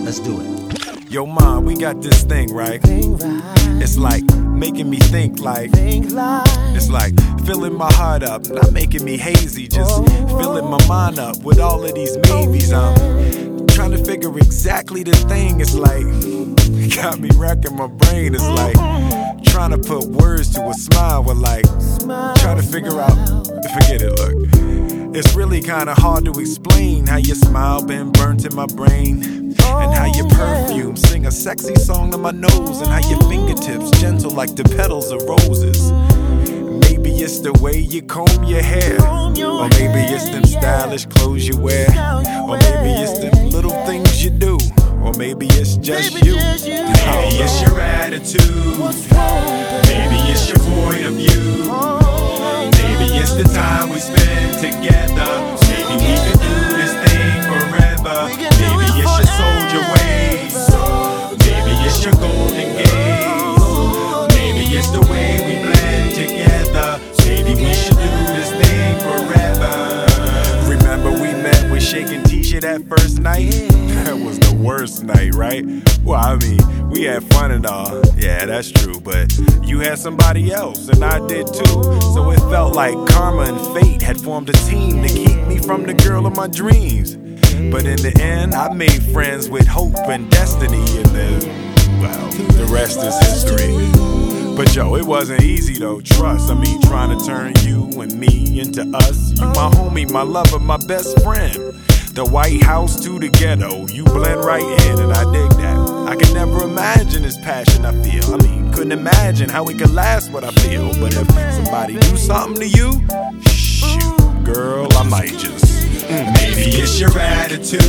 Let's do it. Yo, Mom, we got this thing, right? It's like making me think like. It's like filling my heart up, not making me hazy, just filling my mind up with all of these maybes. I'm trying to figure exactly the thing. It's like got me racking my brain. It's like trying to put words to a smile. We're like trying to figure out. Forget it, look. It's really kinda hard to explain how your smile been burnt in my brain, and how your perfume sing a sexy song to my nose, and how your fingertips gentle like the petals of roses. Maybe it's the way you comb your hair, or maybe it's them stylish clothes you wear, or maybe it's them little things you do, or maybe it's just you. Maybe it's your attitude, maybe it's your point of view, maybe it's the time we spend together, maybe we could do this thing forever. Maybe it's your soldier ways, maybe it's your golden gaze, maybe it's the way we blend together. Maybe we should do this thing forever. Remember we met with Shakin' Tisha that first night? That was the worst night, right? Well, I mean, we had fun and all. Yeah, that's true, but you had somebody else, and I did too. So it felt like karma and fate had formed a team to keep me from the girl of my dreams. But in the end, I made friends with hope and destiny, and then, well, the rest is history. But yo, it wasn't easy though, trust. I mean, trying to turn you and me into us. You my homie, my lover, my best friend. The White House to the ghetto, you blend right in, and I dig that. I can never imagine this passion I feel. I mean, couldn't imagine how we could last what I feel. But if somebody do something to you, shoot, girl, I might just. Maybe it's your attitude,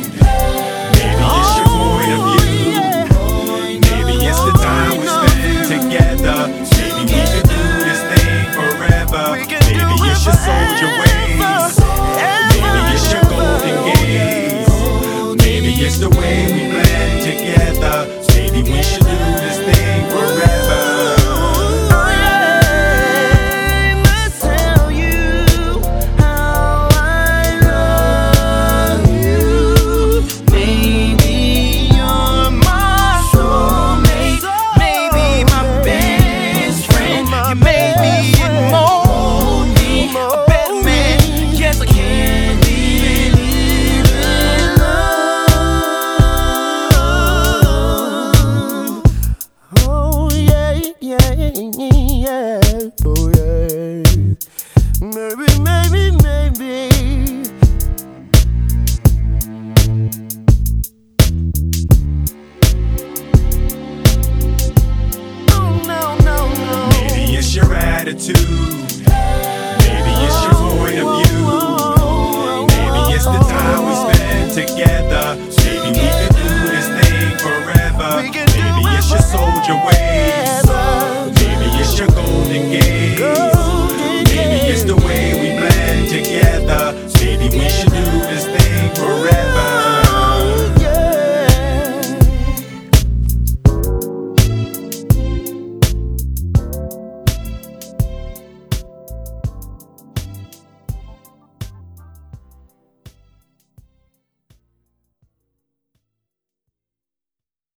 maybe it's your point of view, maybe it's the time we spend together. Maybe we could do this thing forever. Maybe it's your soldier way.